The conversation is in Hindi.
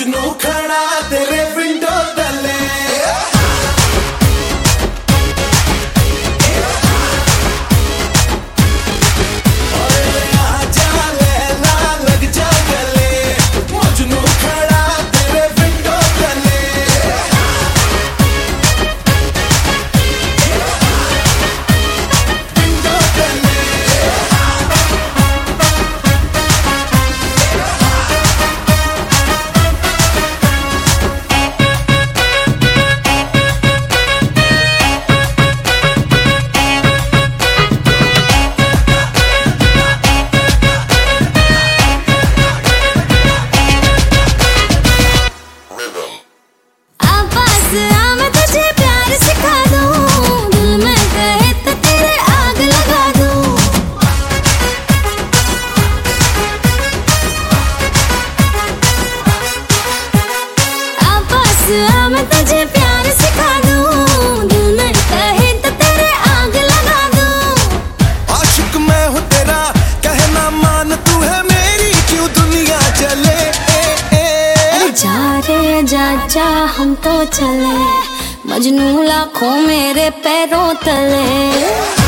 मजनू खड़ा तेरे विंडो तले। मैं तुझे प्यार सिखा दूं, दिल में कहे तो तेरे आग लगा दूं। आशिक मैं हूँ तेरा, कहना मान तू है मेरी, क्यों दुनिया चले। अरे जा रे जा जा हम तो चले, मजनू लाखों मेरे पैरों तले।